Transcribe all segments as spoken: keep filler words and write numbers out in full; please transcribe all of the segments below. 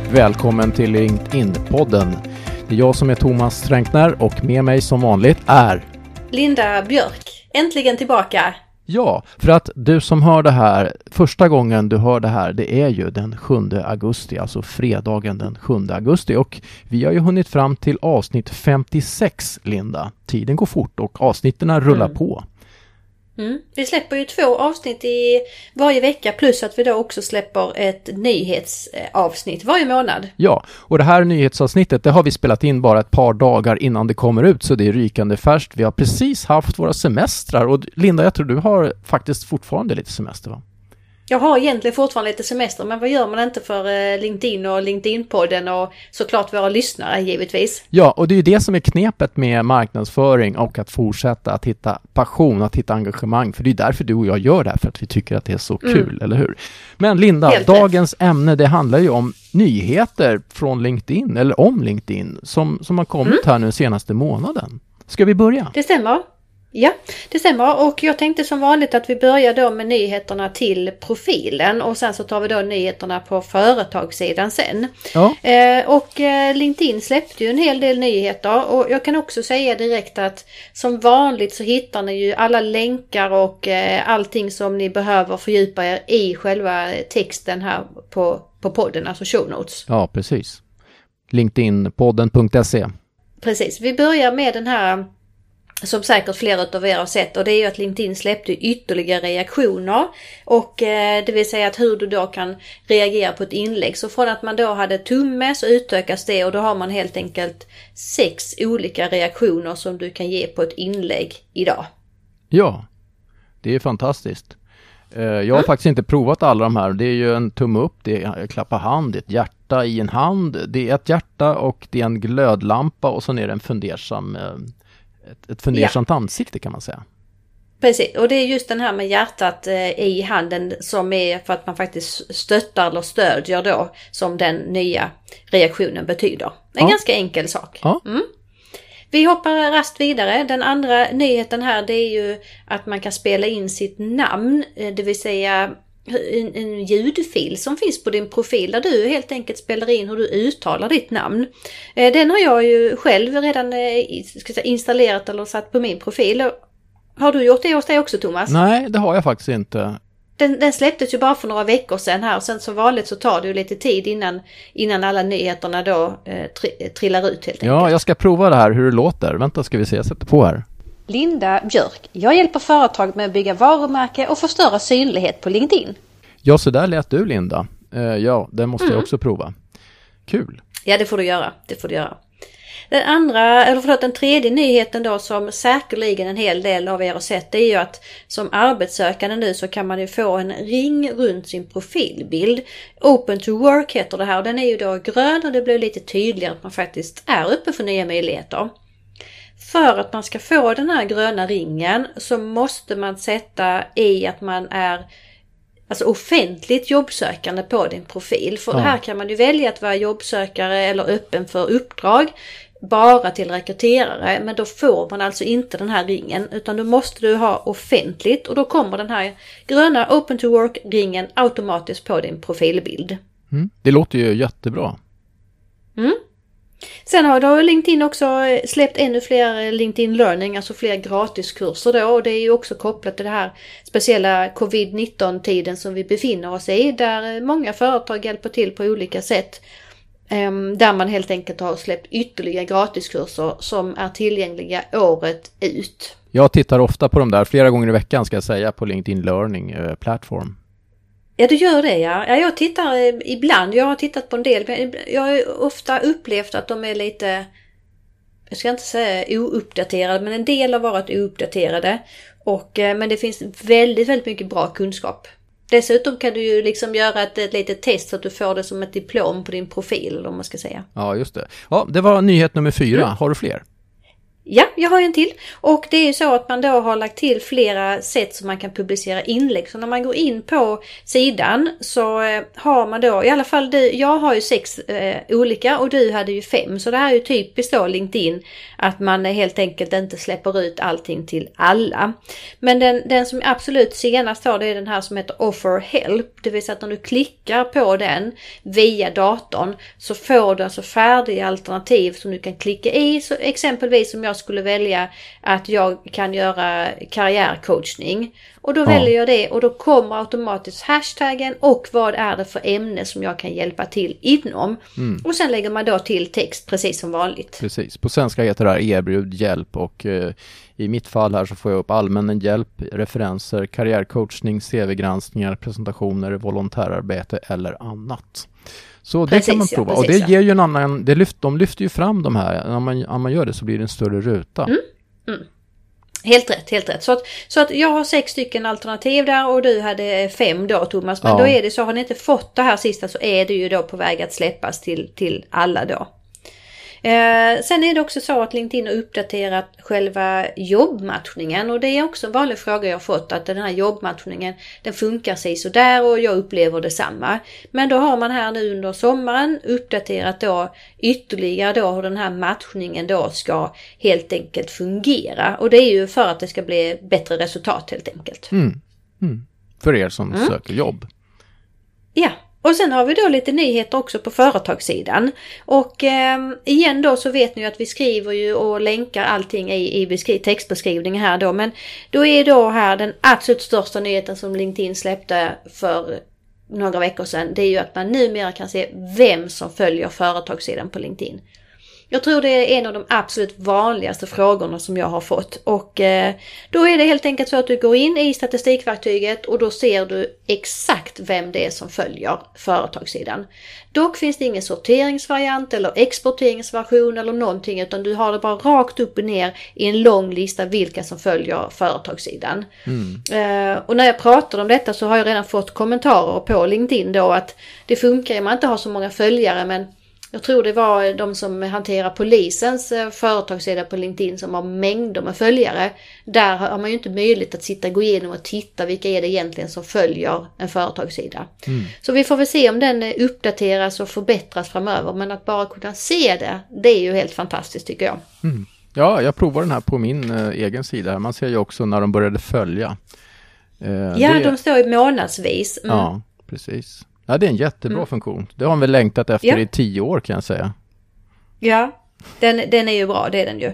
välkommen till LinkedIn-podden. Det är jag som är Thomas Stränkner och med mig som vanligt är Linda Björk. Äntligen tillbaka! Ja, för att du som hör det här, första gången du hör det här, det är ju den sjunde augusti, alltså fredagen den sjunde augusti. Och vi har ju hunnit fram till avsnitt femtiosex, Linda. Tiden går fort och avsnitten rullar mm. på. Mm. Vi släpper ju två avsnitt i varje vecka plus att vi då också släpper ett nyhetsavsnitt varje månad. Ja, och det här nyhetsavsnittet det har vi spelat in bara ett par dagar innan det kommer ut, så det är rykande färskt. Vi har precis haft våra semestrar och Linda, jag tror du har faktiskt fortfarande lite semester, va? Jag har egentligen fortfarande lite semester, men vad gör man inte för LinkedIn och LinkedIn-podden och såklart våra lyssnare givetvis. Ja, och det är ju det som är knepet med marknadsföring och att fortsätta att hitta passion, att hitta engagemang. För det är därför du och jag gör det här, för att vi tycker att det är så kul, mm. eller hur? Men Linda, Helt dagens rätt. ämne det handlar ju om nyheter från LinkedIn, eller om LinkedIn, som, som har kommit mm. här nu den senaste månaden. Ska vi börja? Det stämmer. Ja, det stämmer och jag tänkte som vanligt att vi börjar då med nyheterna till profilen och sen så tar vi då nyheterna på företagssidan sen. Ja. Eh, och eh, LinkedIn släppte ju en hel del nyheter och jag kan också säga direkt att som vanligt så hittar ni ju alla länkar och eh, allting som ni behöver fördjupa er i själva texten här på, på podden, alltså show notes. Ja, precis. LinkedIn-podden punkt se. Precis, vi börjar med den här som säkert flera av er har sett, och det är ju att LinkedIn släppte ytterligare reaktioner och eh, det vill säga att hur du då kan reagera på ett inlägg. Så från att man då hade tumme så utökas det och då har man helt enkelt sex olika reaktioner som du kan ge på ett inlägg idag. Ja, det är fantastiskt. Eh, jag har mm. faktiskt inte provat alla de här. Det är ju en tumme upp, det är klappa hand, ett hjärta i en hand, det är ett hjärta och det är en glödlampa och så är det en fundersam eh, Ett, ett fundersamt ja. ansikte kan man säga. Precis, och det är just den här med hjärtat eh, i handen som är för att man faktiskt stöttar eller stödjer då som den nya reaktionen betyder. En ja. ganska enkel sak. Ja. Mm. Vi hoppar rast vidare. Den andra nyheten här det är ju att man kan spela in sitt namn, det vill säga En, en ljudfil som finns på din profil där du helt enkelt spelar in hur du uttalar ditt namn. Eh, den har jag ju själv redan eh, ska säga, installerat eller satt på min profil. Har du gjort det hos dig också, Thomas? Nej, det har jag faktiskt inte. Den, den släpptes ju bara för några veckor sedan här och sen som vanligt så tar det ju lite tid innan, innan alla nyheterna då eh, tri, trillar ut helt enkelt. Ja, jag ska prova det här hur det låter. Vänta ska vi se, jag sätter på här. Linda Björk. Jag hjälper företag med att bygga varumärke och förstöra synlighet på LinkedIn. Ja, så där lät du, Linda. Uh, ja, det måste mm. jag också prova. Kul. Ja, det får du göra. Det får du göra. Den andra, eller förlåt, den tredje nyheten då som säkerligen en hel del av er har sett, det är ju att som arbetssökande nu så kan man ju få en ring runt sin profilbild. Open to work heter det här och den är ju då grön och det blir lite tydligare att man faktiskt är öppen för nya möjligheter. För att man ska få den här gröna ringen så måste man sätta i att man är alltså offentligt jobbsökande på din profil. För ja. här kan man ju välja att vara jobbsökare eller öppen för uppdrag bara till rekryterare. Men då får man alltså inte den här ringen utan då måste du ha offentligt och då kommer den här gröna Open to Work-ringen automatiskt på din profilbild. Mm. Det låter ju jättebra. Mm. Sen har då LinkedIn också släppt ännu fler LinkedIn Learning, alltså fler gratiskurser då och det är ju också kopplat till det här speciella covid nitton-tiden som vi befinner oss i där många företag hjälper till på olika sätt där man helt enkelt har släppt ytterligare gratiskurser som är tillgängliga året ut. Jag tittar ofta på de där flera gånger i veckan ska jag säga på LinkedIn Learning eh, plattform. Ja, du gör det, ja. ja. Jag tittar ibland, jag har tittat på en del, men jag har ofta upplevt att de är lite, jag ska inte säga ouppdaterade, men en del har varit ouppdaterade. Och, men det finns väldigt, väldigt mycket bra kunskap. Dessutom kan du ju liksom göra ett, ett litet test så att du får det som ett diplom på din profil, om man ska säga. Ja, just det. Ja, det var nyhet nummer fyra. Mm. Har du fler? Ja, jag har en till. Och det är ju så att man då har lagt till flera sätt som man kan publicera inlägg. Så när man går in på sidan så eh, har man då, i alla fall du, jag har ju sex eh, olika och du hade ju fem. Så det här är ju typiskt då LinkedIn att man helt enkelt inte släpper ut allting till alla. Men den, den som absolut senast har det är den här som heter Offer Help. Det vill säga att när du klickar på den via datorn så får du alltså färdiga alternativ som du kan klicka i. Så exempelvis som jag skulle välja att jag kan göra karriärcoachning. Och då ja. väljer jag det och då kommer automatiskt hashtaggen och vad är det för ämne som jag kan hjälpa till inom. Mm. Och sen lägger man då till text precis som vanligt. Precis, på svenska heter det här erbjud hjälp och eh, i mitt fall här så får jag upp allmän hjälp, referenser, karriärcoachning, C V-granskningar, presentationer, volontärarbete eller annat. Så det precis, kan man prova. Ja, precis, och det ger ju en annan, det lyft, de lyfter ju fram de här. När man, när man gör det så blir det en större ruta. Mm. Mm. Helt rätt, helt rätt. Så att, så att jag har sex stycken alternativ där och du hade fem då, Thomas. Men ja. då är det så, har ni inte fått det här sista så är det ju då på väg att släppas till, till alla då. Eh, sen är det också så att LinkedIn har uppdaterat själva jobbmatchningen och det är också en vanlig fråga jag har fått att den här jobbmatchningen den funkar sig så där och jag upplever detsamma. Men då har man här nu under sommaren uppdaterat då ytterligare då hur den här matchningen då ska helt enkelt fungera och det är ju för att det ska bli bättre resultat helt enkelt. Mm. Mm. För er som mm. söker jobb. Ja. Och sen har vi då lite nyheter också på företagssidan. Och eh, igen då så vet ni ju att vi skriver ju och länkar allting i, i beskri- textbeskrivningen här då. Men då är då här den absolut största nyheten som LinkedIn släppte för några veckor sedan. Det är ju att man numera kan se vem som följer företagssidan på LinkedIn. Jag tror det är en av de absolut vanligaste frågorna som jag har fått. Och eh, då är det helt enkelt så att du går in i statistikverktyget och då ser du exakt vem det är som följer företagssidan. Dock finns det ingen sorteringsvariant eller exporteringsversion eller någonting utan du har det bara rakt upp och ner i en lång lista vilka som följer företagssidan. Mm. Eh, och när jag pratar om detta så har jag redan fått kommentarer på LinkedIn då att det funkar ju man inte har så många följare men jag tror det var de som hanterar polisens företagssida på LinkedIn som har mängder med följare. Där har man ju inte möjlighet att sitta och gå igenom och titta vilka är det egentligen som följer en företagssida. Mm. Så vi får väl se om den uppdateras och förbättras framöver. Men att bara kunna se det, det är ju helt fantastiskt tycker jag. Mm. Ja, jag provar den här på min äh, egen sida. Man ser ju också när de började följa. Eh, ja, det... de står ju månadsvis. Mm. Ja, precis. Ja, det är en jättebra mm. funktion. Det har man väl längtat efter ja. i tio år kan jag säga. Ja, den, den är ju bra, det är den ju.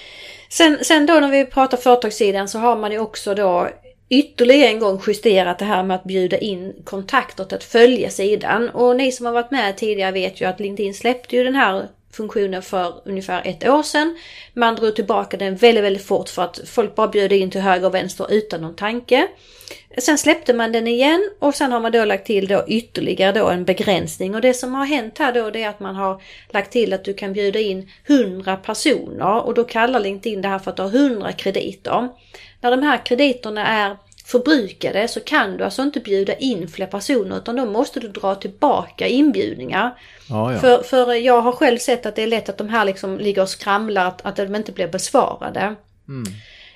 Sen, sen då när vi pratar företagssidan så har man ju också då ytterligare en gång justerat det här med att bjuda in kontakter till att följa sidan. Och ni som har varit med tidigare vet ju att LinkedIn släppte ju den här funktionen för ungefär ett år sedan. Man drog tillbaka den väldigt, väldigt fort för att folk bara bjöd in till höger och vänster utan någon tanke. Sen släppte man den igen och sen har man då lagt till då ytterligare då en begränsning. Och det som har hänt här då det är att man har lagt till att du kan bjuda in hundra personer och då kallar LinkedIn det här för att du har hundra krediter. När de här krediterna är förbrukade så kan du alltså inte bjuda in fler personer utan då måste du dra tillbaka inbjudningar. Ja, ja. För, för jag har själv sett att det är lätt att de här liksom ligger och skramlar att, att de inte blir besvarade. Mm.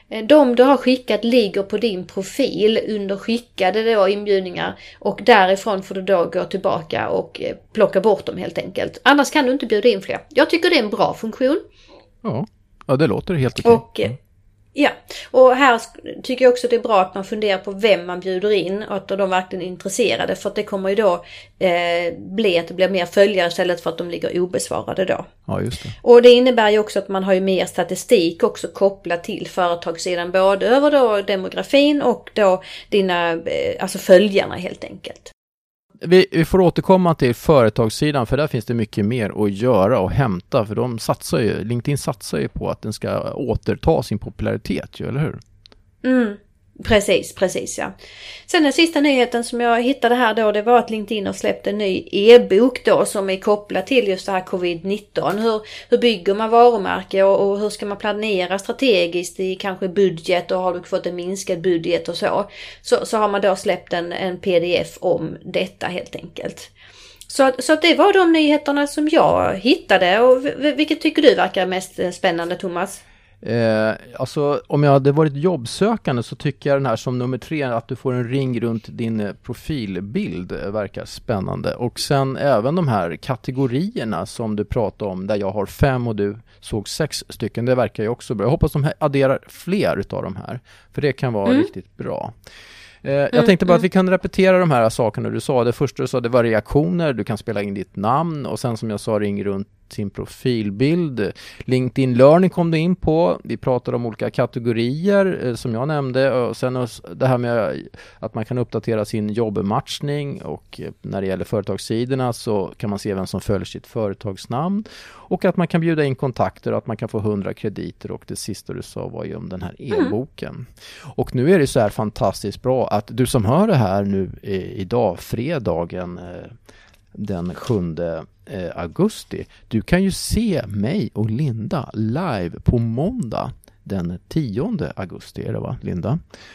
De du har skickat ligger på din profil under skickade då inbjudningar och därifrån får du då gå tillbaka och plocka bort dem helt enkelt. Annars kan du inte bjuda in fler. Jag tycker det är en bra funktion. Ja, ja det låter helt okej. Och, ja, och här tycker jag också det är bra att man funderar på vem man bjuder in och att de verkligen är intresserade för att det kommer ju då eh, bli att det blir mer följare istället för att de ligger obesvarade då. Ja, just det. Och det innebär ju också att man har ju mer statistik också kopplat till företagssidan både över då demografin och då dina, eh, alltså följarna helt enkelt. Vi, vi får återkomma till företagssidan för där finns det mycket mer att göra och hämta för de satsar ju, LinkedIn satsar ju på att den ska återta sin popularitet, ju, eller hur? Mm, precis, precis ja. Sen den sista nyheten som jag hittade här då det var att LinkedIn har släppt en ny e-bok då som är kopplad till just det här covid nitton. Hur, hur bygger man varumärke och, och hur ska man planera strategiskt i kanske budget och har du fått en minskad budget och så. Så, så har man då släppt en, en pdf om detta helt enkelt. Så, så det var de nyheterna som jag hittade och vilket tycker du verkar mest spännande Thomas? Eh, alltså om jag hade varit jobbsökande så tycker jag den här som nummer tre, att du får en ring runt din eh, profilbild, eh, verkar spännande. Och sen även de här kategorierna som du pratade om, där jag har fem och du såg sex stycken, det verkar ju också bra. Jag hoppas de här adderar fler utav de här, för det kan vara mm. riktigt bra. Eh, jag mm, tänkte bara mm. att vi kan repetera de här sakerna du sa. Det första du sa, det var reaktioner, du kan spela in ditt namn, och sen som jag sa, ring runt sin profilbild. LinkedIn Learning kom du in på. Vi pratade om olika kategorier eh, som jag nämnde, och sen det här med att man kan uppdatera sin jobbmatchning, och eh, när det gäller företagssidorna så kan man se vem som följer sitt företagsnamn, och att man kan bjuda in kontakter och att man kan få hundra krediter, och det sista du sa var ju om den här e-boken. Mm. Och nu är det så här fantastiskt bra att du som hör det här nu eh, idag, fredagen eh, den sjunde augusti. Du kan ju se mig och Linda live på måndag den tionde augusti, är det va, Linda?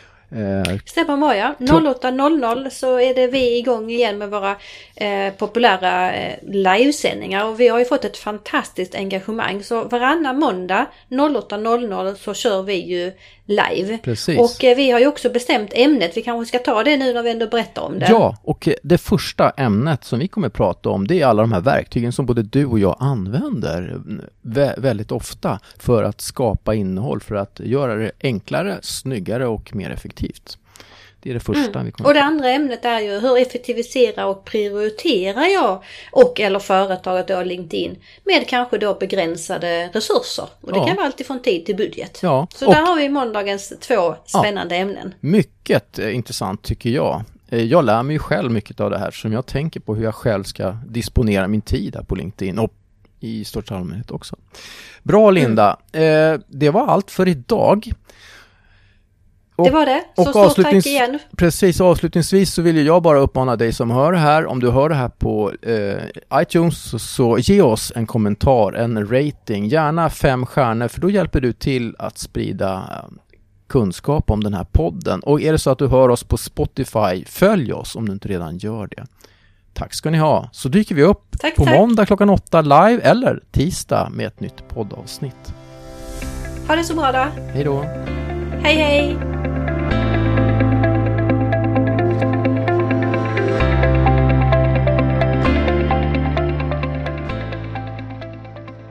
Eh, Stämmer var ja. åtta noll noll så är det vi igång igen med våra eh, populära eh, livesändningar, och vi har ju fått ett fantastiskt engagemang, så varannan måndag åtta noll noll så kör vi ju live. Precis. Och eh, vi har ju också bestämt ämnet, vi kanske ska ta det nu när vi ändå berättar om det. Ja, och det första ämnet som vi kommer att prata om, det är alla de här verktygen som både du och jag använder vä- väldigt ofta för att skapa innehåll, för att göra det enklare, snyggare och mer effektivt. Det är det första mm. vi kommer. Och det andra ämnet är ju hur effektiviserar och prioriterar jag och eller företaget då LinkedIn med kanske då begränsade resurser. Och det ja. kan vara alltid från tid till budget. Ja. Så och, där har vi måndagens två spännande ja. ämnen. Mycket eh, intressant tycker jag. Eh, jag lär mig ju själv mycket av det här, som jag tänker på hur jag själv ska disponera min tid här på LinkedIn och i största allmänhet också. Bra Linda, mm. eh, det var allt för idag. Och, det var det. Så stort avslutnings- tack igen. Precis, avslutningsvis så vill jag bara uppmana dig som hör det här, om du hör det här på eh, iTunes, så, så ge oss en kommentar, en rating, gärna fem stjärnor, för då hjälper du till att sprida eh, kunskap om den här podden. Och är det så att du hör oss på Spotify, följ oss om du inte redan gör det. Tack ska ni ha. Så dyker vi upp tack, på tack. måndag klockan åtta live, eller tisdag med ett nytt poddavsnitt. Ha det så bra då. Hej då. Hej hej.